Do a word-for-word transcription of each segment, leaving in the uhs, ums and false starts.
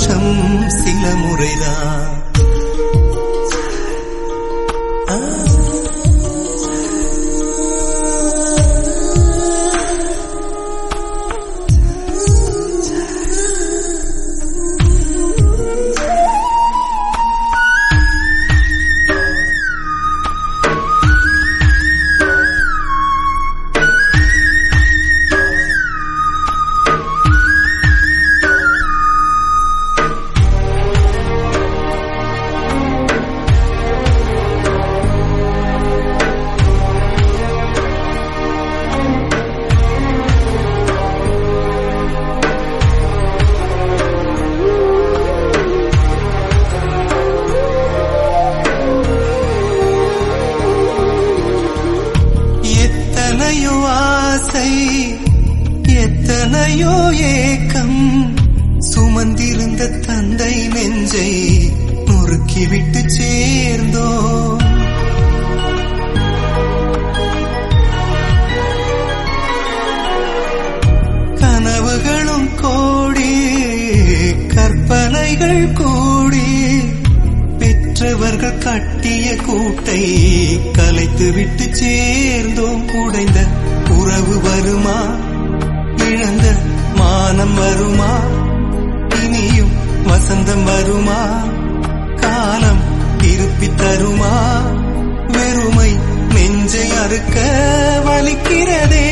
மாற்றம் சில முறைதான். எத்தனையோ ஏக்கம் சுமந்திருந்த தந்தை நெஞ்சை முறுக்கிவிட்டு சேர்ந்தோ. கனவுகளும் கோடி கற்பனைகள் கூடி பெற்றவர்கள் கட்டிய கூட்டை கலைத்துவிட்டு சேர்ந்தோம். உடைந்த உறவு வருமா, இழந்த மானம் வருமா, இனியும் வசந்தம் வருமா, காலம் திருப்பி தருமா, வெறுமை நெஞ்சை அறுக்க வலிக்கிறதே.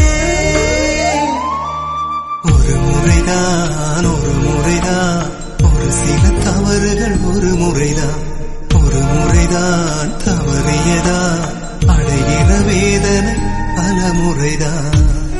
ஒரு முறைதான் ஒரு முறைதான் ஒரு சில தவறுகள் ஒரு முறைதான் ஒரு முறைதான் தவறியதான் அடைகிற வேதனை பல முறைதான்.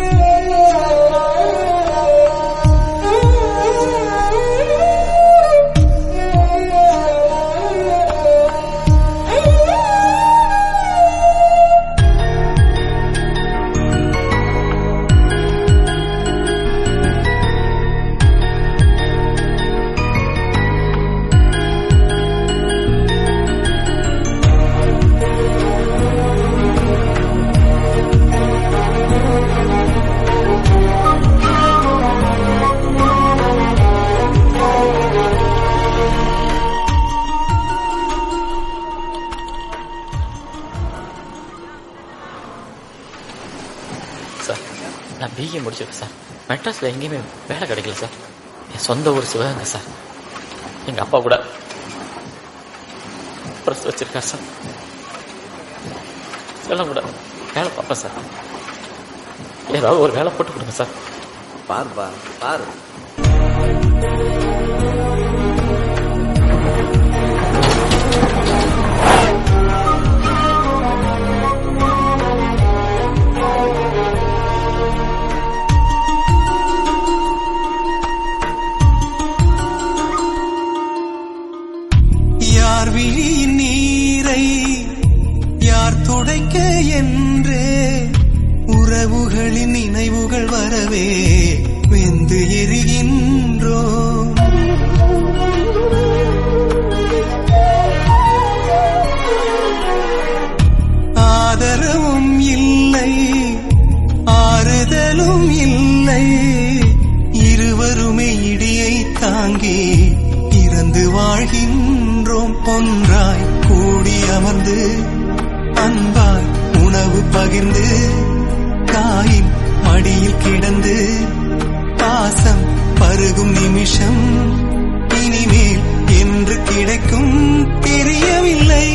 சார், நான் பிஏ முடிச்சிருக்கேன் சார். மெட்ராஸில் எங்கேயுமே வேலை கிடைக்கல சார். என் சொந்த ஊர் சிவகங்கை சார். எங்கள் அப்பா கூட ப்ரெஸ் வச்சிருக்கார் சார். எல்லாம் கூட வேலை பார்ப்பேன் சார். ஏதாவது ஒரு வேலை போட்டு கொடுங்க சார். பாருப்பா பாரு. யார் விழியின் நீரை யார் துடைக்க என்றே உறவுகளின் நினைவுகள் வரவே வெந்து எரிகின்றோம். ஆதரவும் இல்லை, ஆறுதலும் இல்லை, இருவருமே இடியை தாங்கி இறந்து வாழ்கின்றோம். ஒன்றாய் கூடி அமர்ந்து அன்பாய் உணவு பகிர்ந்து தாயின் மடியில் கிடந்து பாசம் பருகும் நிமிஷம் இனிமேல் என்று கிடைக்கும் தெரியவில்லை.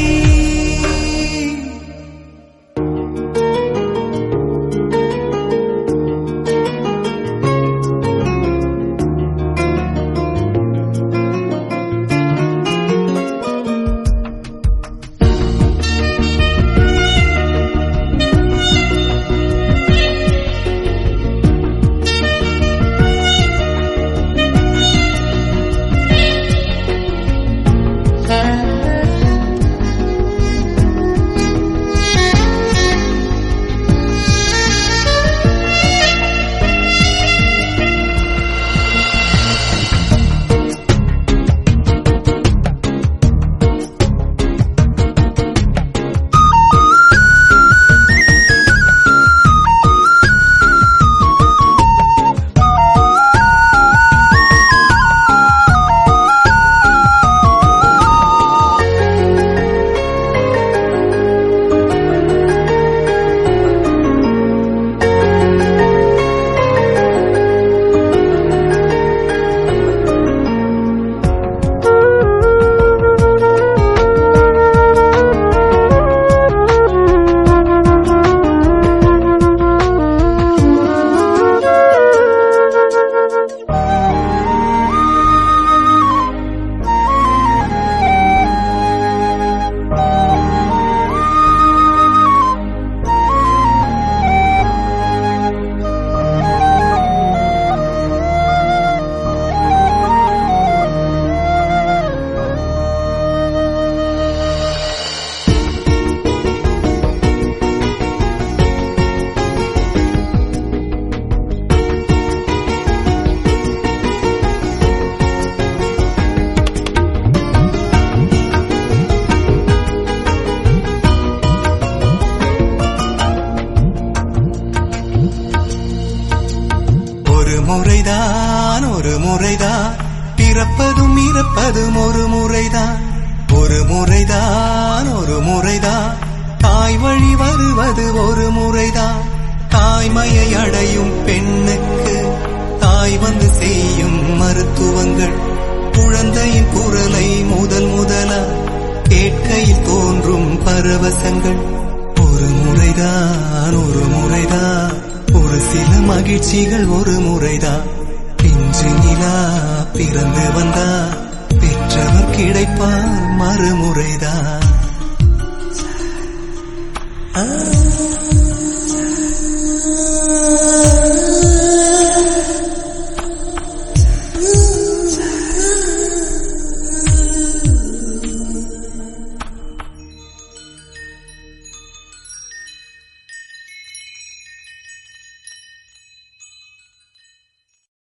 பிறப்பதும் இறப்பதும் ஒரு முறைதான், ஒரு முறைதான், ஒரு முறைதான். தாய் வழி வருவது ஒரு முறைதான். தாய்மையை அடையும் பெண்ணுக்கு தாய் வந்து செய்யும் மருத்துவங்கள், குழந்தையின் குரலை முதல் முதலா கேட்கையில் தோன்றும் பரவசங்கள். ஒரு முறைதான், ஒரு முறைதான். ஒரு சில மகிழ்ச்சிகள் ஒரு முறைதான். பிஞ்சு நிலா பிறந்து வந்தா பெற்றவர் கிடைப்பார் மறுமுறைதான்.